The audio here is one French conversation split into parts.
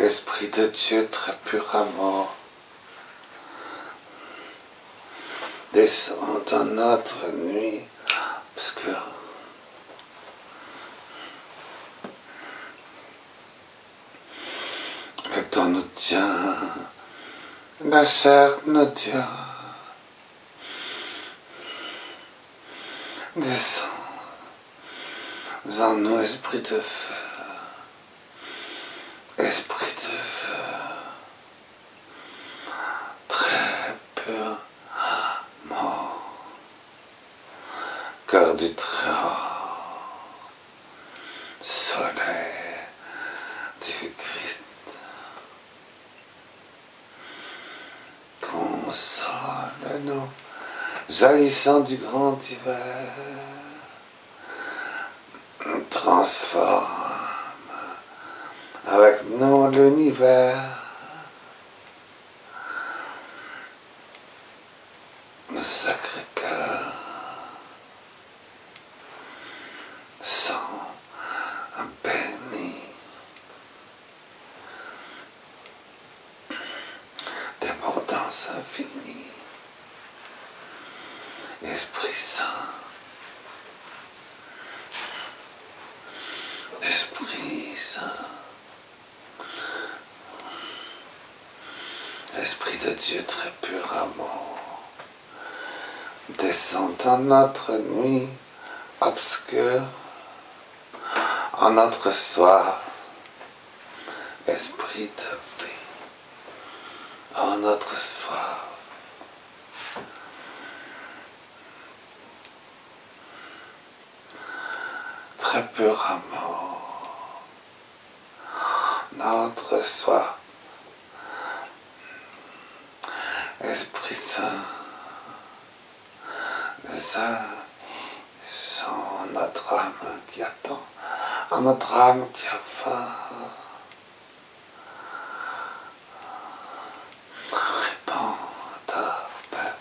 Esprit de Dieu très pur amour, descend dans notre nuit obscure. Le temps nous tient, la chair nous tient. Descends en nous, esprit de feu, esprit de feu, très pur amour, cœur du Très-Haut, soleil du Christ, console-nous, jaillissant du grand hiver, transforme avec nous l'univers, Sacré-Cœur, sang béni, débordance infinie, Esprit Saint, Esprit Saint, Esprit de Dieu très pur amour, descend dans notre nuit obscure, en notre soir, Esprit de paix, en notre soir, très pur amour, notre soir, Esprit Saint, sans notre âme qui attend, à notre âme qui a faim, répand ta paix,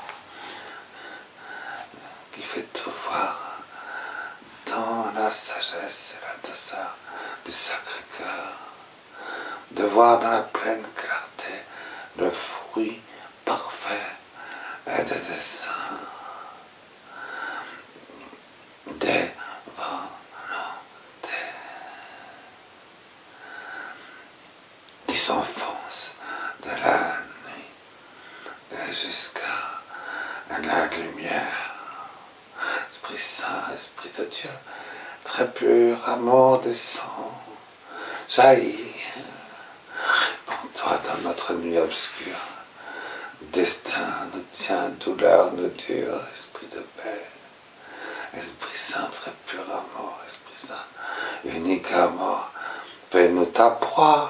qui fait tout voir dans la sagesse et la douceur du Sacré-Cœur, de voir dans la pleine clarté le fruit parfait et des desseins des volontés qui s'enfoncent de la nuit jusqu'à la lumière. Esprit Saint, Esprit de Dieu, très pur, amour descend, jaillit, répands-toi dans notre nuit obscure. Destin nous tient, douleur nous dure, Esprit de paix, Esprit Saint, très pur amour, Esprit Saint, unique amour, fais-nous ta proie.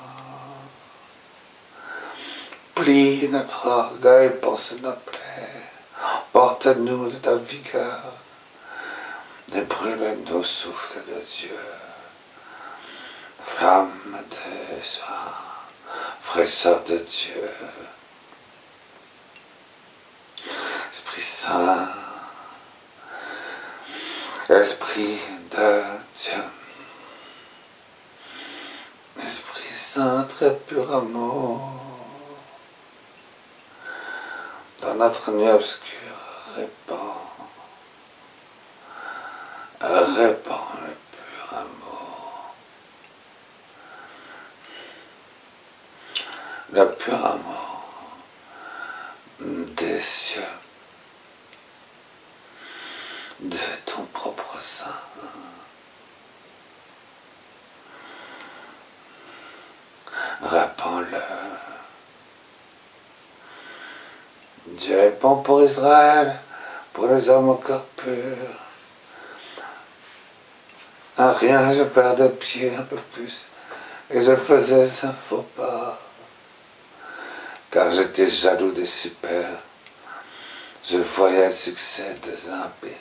Plie notre orgueil, pense nos plaies, porte-nous de ta vigueur, et brûle-nous, souffle de Dieu, flamme de joie, fraîcheur de Dieu, Esprit Saint, Esprit de Dieu, Esprit Saint, très pur amour, dans notre nuit obscure, répand le pur amour, le pur amour des cieux, de ton propre sein. Répands-le. Dieu est bon pour Israël, pour les hommes au cœur pur. À rien je perds de pied un peu plus, et je faisais un faux pas, car j'étais jaloux des super, je voyais le succès des impies.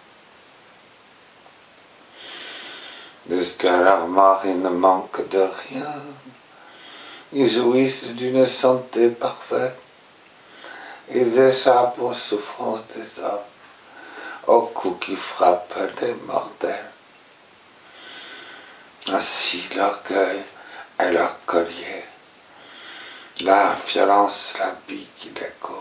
Jusqu'à leur mort, ils ne manquent de rien, ils jouissent d'une santé parfaite, ils échappent aux souffrances des hommes, aux coups qui frappent les mortels. Ainsi l'orgueil et leur collier. La violence, l'habit qui les couvre.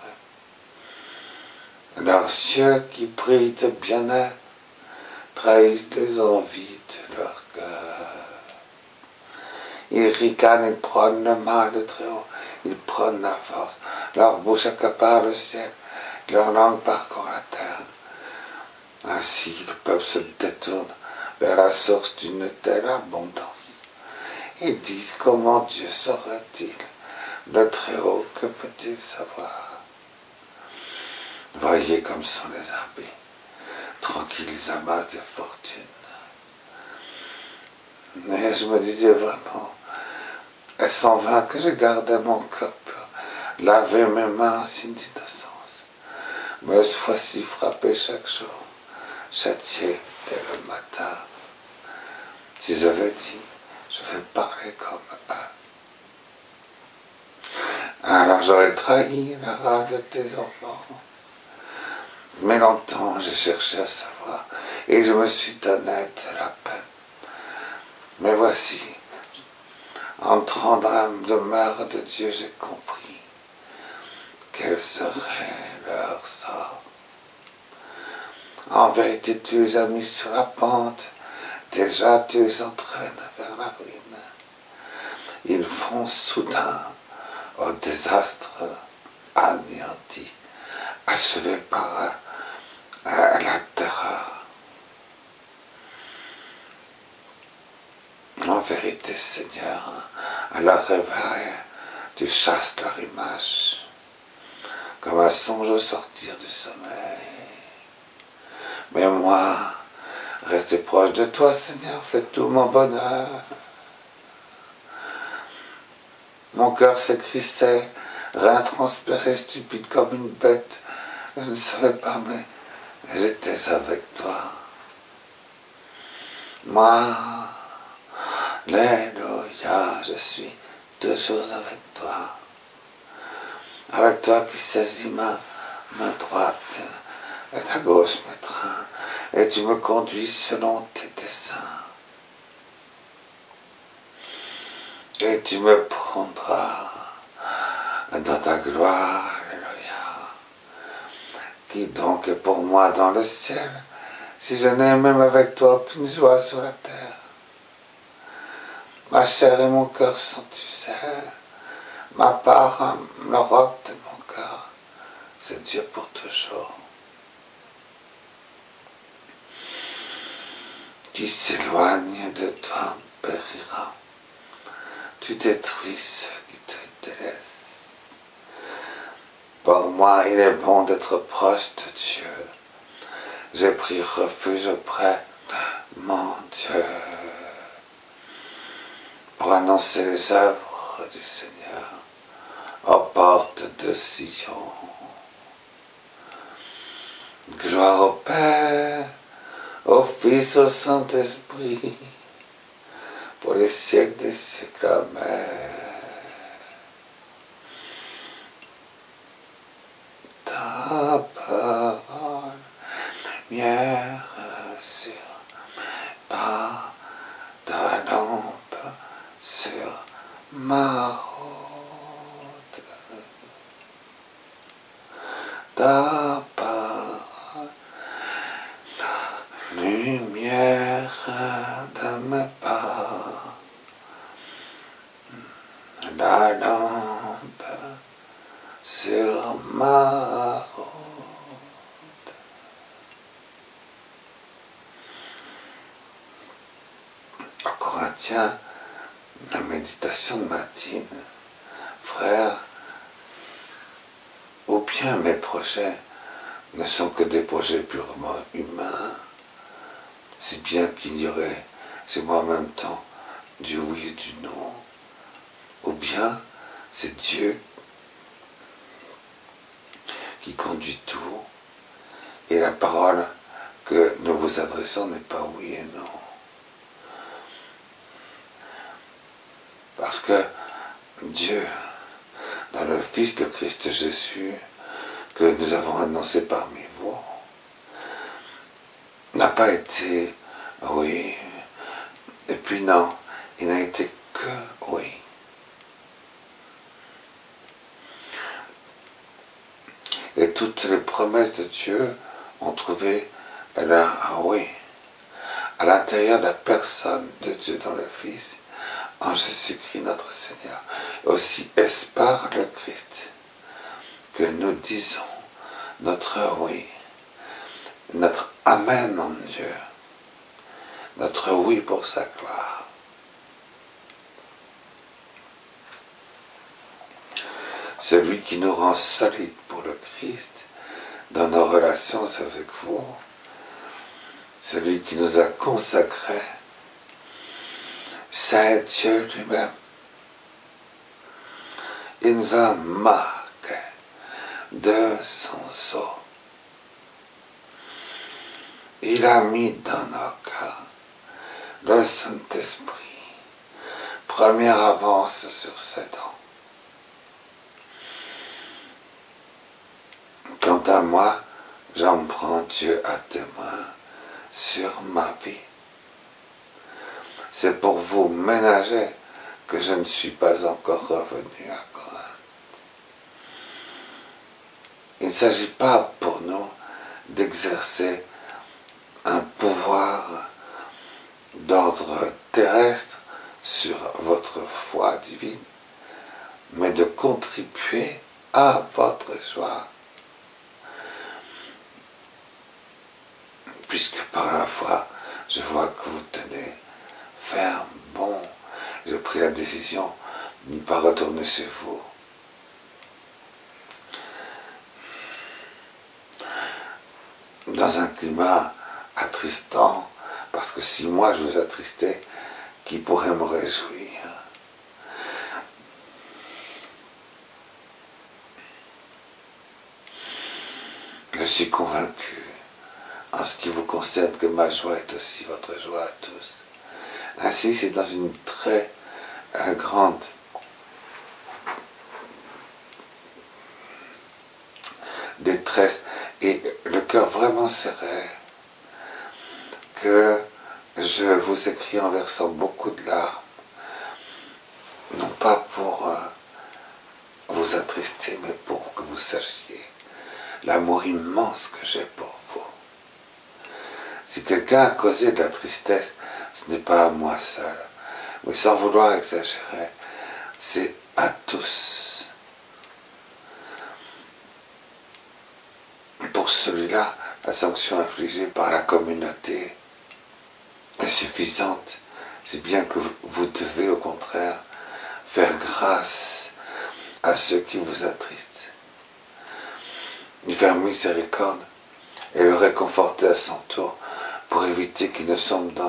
Leurs yeux qui brillent de bien-être trahissent les envies de leur cœur. Ils ricanent, ils prônent le mal de très haut, ils prônent la force. Leur bouche accapare le ciel, leur langue parcourt la terre. Ainsi, le peuple se détourne vers la source d'une telle abondance. Ils disent comment Dieu sera-t-il le très haut, que peut-il savoir? Voyez comme sont les arbitres, tranquilles, ils amassent des fortunes. Mais je me disais vraiment, est-ce en vain que je gardais mon cœur pur, laver mes mains en signe d'innocence, me fois-ci frappé chaque jour, châtié dès le matin? Si j'avais dit, je vais parler comme eux, alors j'aurais trahi la race de tes enfants. Mais longtemps j'ai cherché à savoir, et je me suis donné de la peine. Mais voici, entrant dans la demeure de Dieu, j'ai compris quel serait leur sort. En vérité, tu les as mis sur la pente, déjà tu les entraînes vers la ruine. Ils vont soudain au désastre, anéantis, achevés par la terreur. En vérité, Seigneur, à leur réveil, tu chasses leur image, comme un songe au sortir du sommeil. Mais moi, rester proche de toi, Seigneur, fait tout mon bonheur. Mon cœur s'écrissait, rien transpiré, stupide comme une bête. Je ne savais pas, mais j'étais avec toi. Moi, alléluia, je suis toujours avec toi. Avec toi qui saisis ma main droite et ta gauche m'étreint, et tu me conduis selon tes desseins. Et tu me prendras dans ta gloire, alléluia. Qui donc est pour moi dans le ciel, si je n'ai même avec toi aucune joie sur la terre? Ma chair et mon cœur sont, tu sais, ma part, le roc de mon cœur, c'est Dieu pour toujours. Qui s'éloigne de toi périra. Tu détruis ceux qui te délaissent. Pour moi, il est bon d'être proche de Dieu. J'ai pris refuge auprès de mon Dieu pour annoncer les œuvres du Seigneur aux portes de Sion. Gloire au Père, au Fils, au Saint-Esprit, pour les siècles des siècles. Amen. Ta parole, lumière sur pas, ta lampe sur ma route. Ta parole, la lumière de mes pas, la lampe sur ma route. En Corinthiens, la méditation de matin, frère, ou bien mes projets ne sont que des projets purement humains, si bien qu'il y aurait chez moi en même temps du oui et du non, ou bien c'est Dieu qui conduit tout, et la parole que nous vous adressons n'est pas oui et non. Parce que Dieu, dans le Fils de Christ Jésus, que nous avons annoncé parmi vous, n'a pas été oui, et puis non, il n'a été que oui. Et toutes les promesses de Dieu ont trouvé un oui. À l'intérieur de la personne de Dieu dans le Fils, en Jésus-Christ notre Seigneur. Aussi est-ce par le Christ que nous disons notre oui, notre Amen en Dieu, notre oui pour sa gloire. Celui qui nous rend solides pour le Christ dans nos relations avec vous, celui qui nous a consacrés, c'est Dieu lui-même. Il nous a marqué de son sceau. Il a mis dans nos cœurs le Saint-Esprit, première avance sur ses dents. Quant à moi, j'en prends Dieu à témoin sur ma vie. C'est pour vous ménager que je ne suis pas encore revenu à Corinthe. Il ne s'agit pas pour nous d'exercer un pouvoir d'ordre terrestre sur votre foi divine, mais de contribuer à votre joie. Puisque par la foi, je vois que vous tenez ferme, bon, j'ai pris la décision de ne pas retourner chez vous. Dans un climat attristant, parce que si moi je vous attristais, qui pourrait me réjouir? Je suis convaincu, en ce qui vous concerne, que ma joie est aussi votre joie à tous. Ainsi, c'est dans une très grande détresse et le cœur vraiment serré que je vous écris en versant beaucoup de larmes, non pas pour vous attrister, mais pour que vous sachiez l'amour immense que j'ai pour vous. Si quelqu'un a causé de la tristesse, ce n'est pas à moi seul, mais sans vouloir exagérer, c'est à tous. Pour celui-là, la sanction infligée par la communauté est suffisante, c'est bien que vous devez au contraire faire grâce à ceux qui vous attristent, lui faire miséricorde et le réconforter à son tour pour éviter qu'il ne sombre dans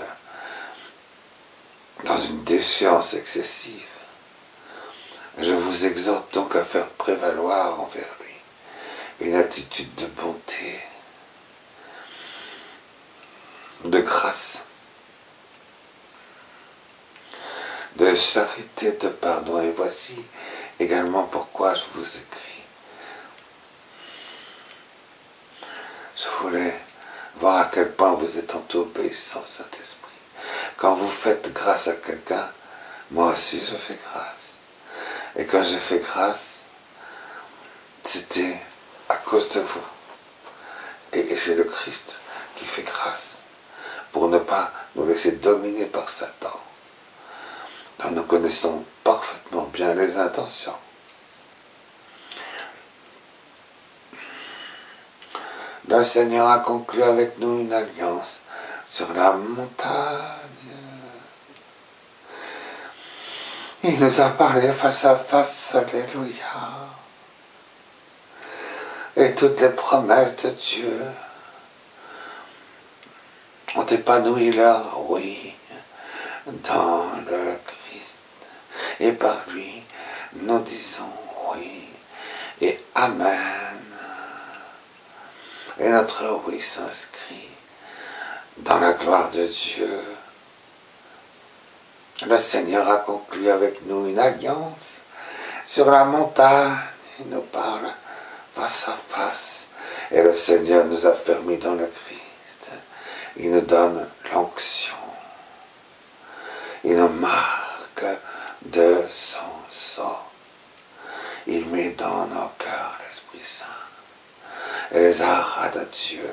une déchéance excessive. Je vous exhorte donc à faire prévaloir envers lui une attitude de bonté, de grâce, de charité, de pardon. Et voici également pourquoi je vous écris. Je voulais voir à quel point vous êtes obéissant au Saint-Esprit. Quand vous faites grâce à quelqu'un, moi aussi je fais grâce. Et quand j'ai fait grâce, c'était à cause de vous. Et c'est le Christ qui fait grâce, pour ne pas nous laisser dominer par Satan. Donc nous connaissons parfaitement bien les intentions. Le Seigneur a conclu avec nous une alliance sur la montagne. Il nous a parlé face à face, alléluia. Et toutes les promesses de Dieu ont épanoui leur oui dans le Christ. Et par lui, nous disons oui et Amen. Et notre oui s'inscrit dans la gloire de Dieu. Le Seigneur a conclu avec nous une alliance sur la montagne. Il nous parle face à face. Et le Seigneur nous a permis dans le Christ. Il nous donne l'onction. Il nous marque marque de son sang. Il met dans nos cœurs l'Esprit Saint et les arts de Dieu.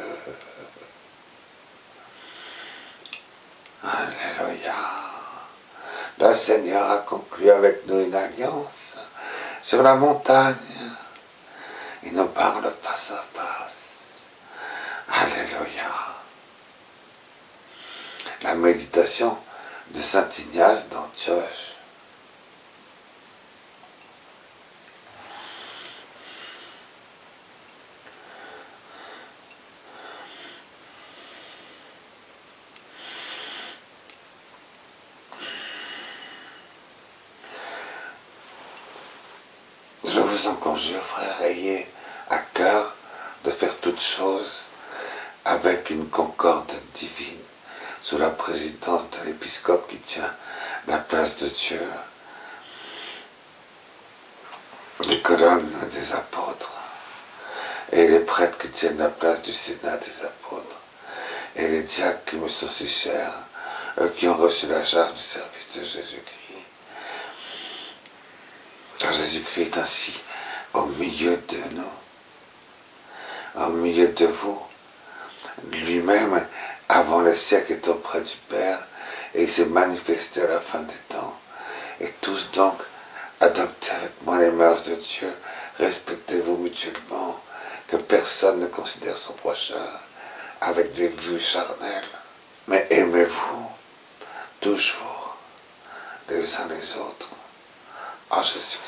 Alléluia. Le Seigneur a conclu avec nous une alliance sur la montagne. Il nous parle face à face. Alléluia. La méditation de saint Ignace d'Antioche. Je vous en conjure, frères, ayez à cœur de faire toutes choses avec une concorde divine, sous la présidence de l'épiscope qui tient la place de Dieu, les colonnes des apôtres, et les prêtres qui tiennent la place du Sénat des apôtres, et les diacres qui me sont si chers, eux qui ont reçu la charge du service de Jésus-Christ. Car Jésus-Christ est ainsi au milieu de nous, au milieu de vous. Lui-même, avant le siècle, est auprès du Père, et il s'est manifesté à la fin des temps. Et tous donc, adoptez avec moi les mœurs de Dieu, respectez-vous mutuellement, que personne ne considère son prochain avec des vues charnelles, mais aimez-vous toujours les uns les autres en Jésus-Christ.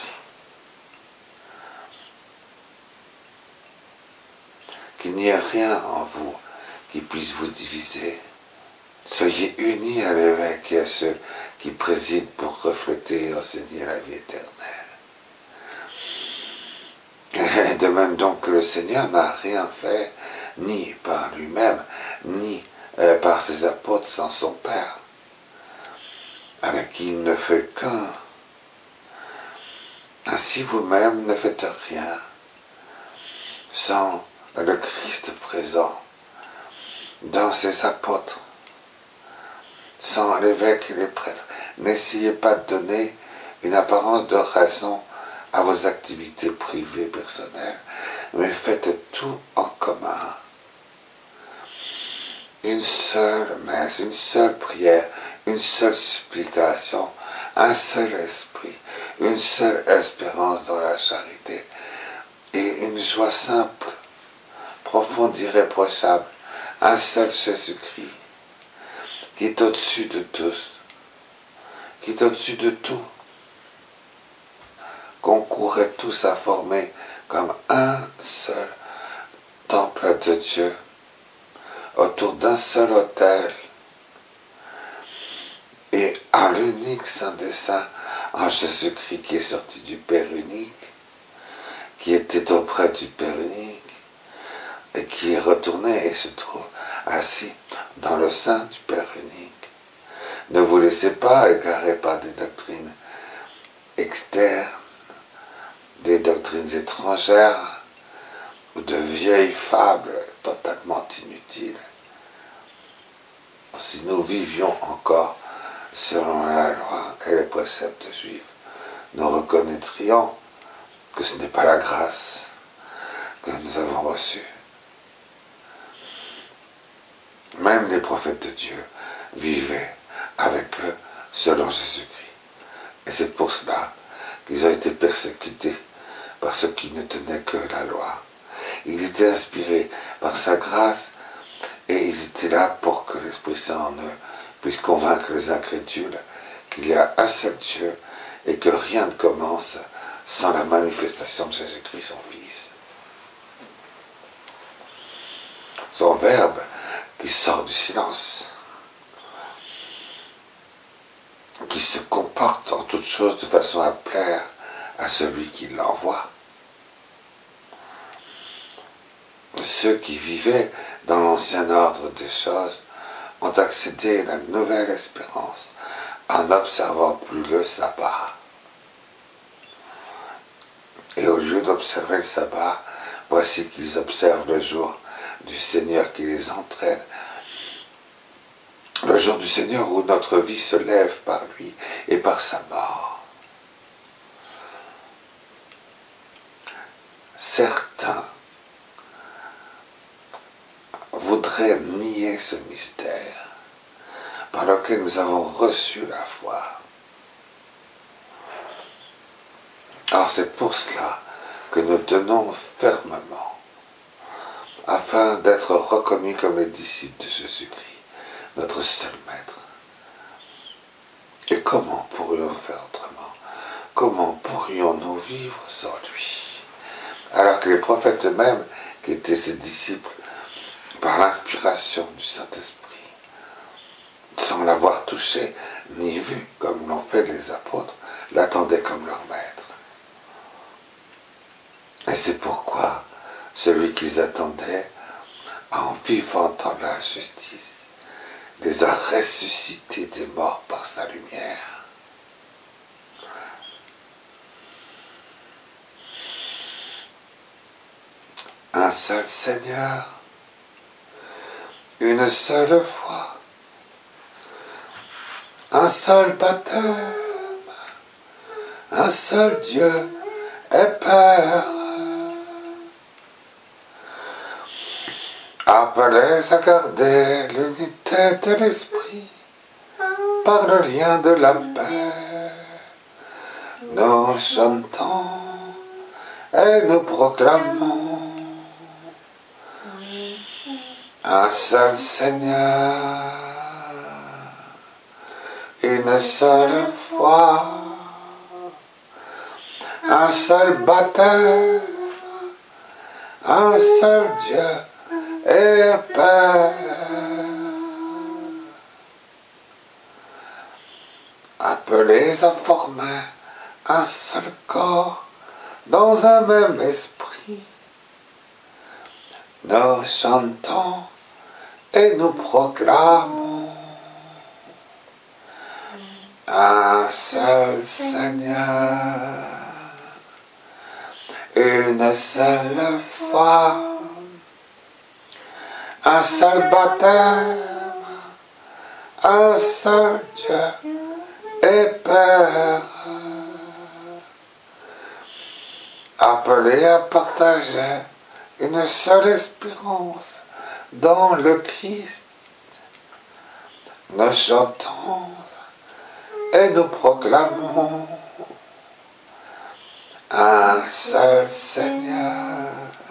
Qu'il n'y ait rien en vous qui puisse vous diviser. Soyez unis à l'évêque et à ceux qui président pour refléter et enseigner la vie éternelle. Et de même donc que le Seigneur n'a rien fait, ni par lui-même, ni par ses apôtres sans son Père, avec qui il ne fait qu'un. Ainsi vous-même ne faites rien sans le Christ présent dans ses apôtres, sans l'évêque et les prêtres. N'essayez pas de donner une apparence de raison à vos activités privées personnelles, mais faites tout en commun. Une seule messe, une seule prière, une seule supplication, un seul esprit, une seule espérance dans la charité, et une joie simple, profonde, irréprochable, un seul Jésus-Christ, qui est au-dessus de tous, qui est au-dessus de tout. Concourez tous à former comme un seul temple de Dieu, autour d'un seul autel, et à l'unique Saint des Saints, en Jésus-Christ qui est sorti du Père unique, qui était auprès du Père unique, et qui est retourné et se trouve assis dans le sein du Père unique. Ne vous laissez pas égarer par des doctrines externes, des doctrines étrangères, ou de vieilles fables totalement inutiles. Si nous vivions encore selon la loi et les préceptes juifs, nous reconnaîtrions que ce n'est pas la grâce que nous avons reçue. Même les prophètes de Dieu vivaient avec eux selon Jésus-Christ. Et c'est pour cela qu'ils ont été persécutés par ceux qui ne tenaient que la loi. Ils étaient inspirés par sa grâce et ils étaient là pour que l'Esprit Saint en eux puisse convaincre les incrédules qu'il y a un seul Dieu et que rien ne commence sans la manifestation de Jésus-Christ, son Fils. Son Verbe qui sort du silence, qui se comporte en toutes choses de façon à plaire à celui qui l'envoie. Ceux qui vivaient dans l'ancien ordre des choses ont accédé à la nouvelle espérance en n'observant plus le sabbat. Et au lieu d'observer le sabbat, voici qu'ils observent le jour du Seigneur qui les entraîne le jour du Seigneur où notre vie se lève par lui et par sa mort. Certains voudraient nier ce mystère par lequel nous avons reçu la foi. Alors c'est pour cela que nous tenons fermement, afin d'être reconnus comme les disciples de Jésus-Christ, notre seul Maître. Et comment pourrions-nous faire autrement? Comment pourrions-nous vivre sans lui? Alors que les prophètes eux-mêmes, qui étaient ses disciples, par l'inspiration du Saint-Esprit, sans l'avoir touché ni vu, comme l'ont fait les apôtres, l'attendaient comme leur Maître. Et c'est pourquoi celui qu'ils attendaient, en vivant dans la justice, les a ressuscités des morts par sa lumière. Un seul Seigneur, une seule foi, un seul baptême, un seul Dieu et Père, appelés à garder l'unité de l'Esprit par le lien de la paix. Nous chantons et nous proclamons un seul Seigneur, une seule foi, un seul baptême, un seul Dieu et Père, appelés à former un seul corps dans un même esprit. Nous chantons et nous proclamons un seul Seigneur, une seule foi, un seul baptême, un seul Dieu et Père, appelés à partager une seule espérance dans le Christ. Nous chantons et nous proclamons un seul Seigneur,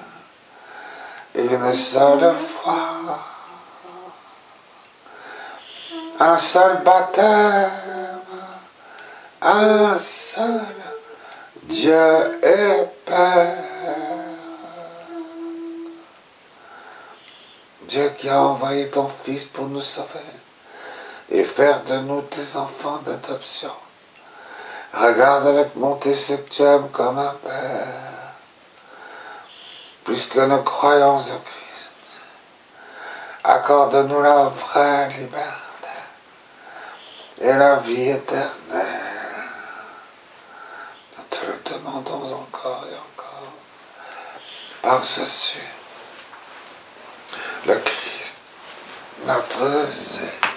une seule foi, un seul baptême, un seul Dieu et Père. Dieu qui a envoyé ton Fils pour nous sauver et faire de nous tes enfants d'adoption. Regarde avec bonté ce que tu aimes comme un Père. Puisque nous croyons au Christ, accorde-nous la vraie liberté et la vie éternelle. Nous te le demandons encore et encore. Par Jésus, le Christ, notre Seigneur.